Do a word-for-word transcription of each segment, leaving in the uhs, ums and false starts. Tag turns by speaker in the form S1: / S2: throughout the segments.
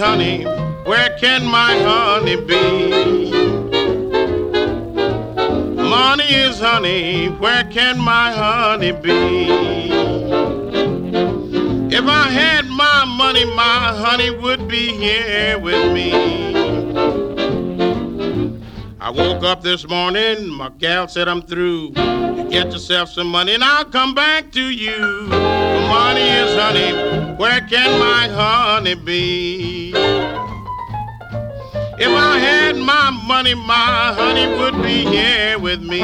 S1: honey, where can my honey be? Money is honey, where can my honey be? If I had my money, my honey would be here with me. I woke up this morning, my gal said I'm through. You get yourself some money and I'll come back to you. Money is honey, where can my honey be? If I had my money, my honey would be here with me.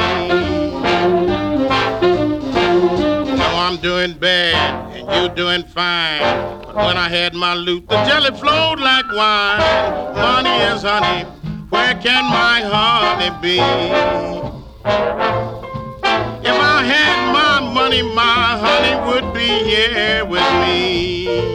S1: Now I'm doing bad and you doing fine, but when I had my loot, the jelly flowed like wine. Money is honey, where can my honey be? If I had my money, my honey would be here with me.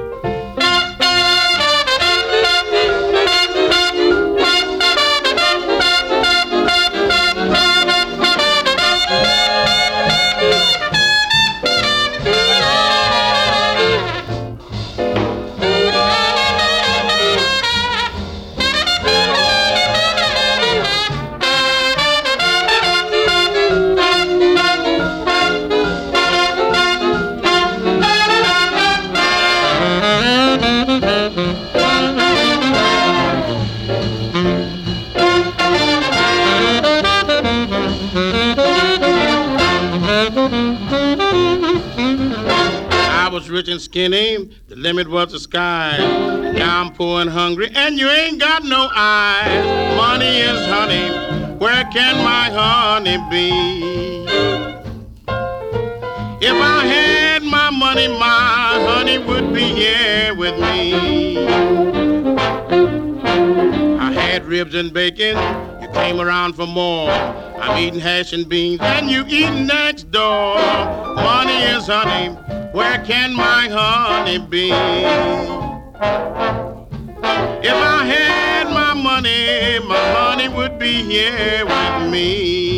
S1: I was rich and skinny, the limit was the sky. Now I'm poor and hungry, and you ain't got no eyes. Money is honey, where can my honey be? If I had my money, my honey would be here with me. I had ribs and bacon, you came around for more. I'm eating hash and beans, and you eating next door. Money is honey, where can my honey be? If I had my money, my honey would be here with me.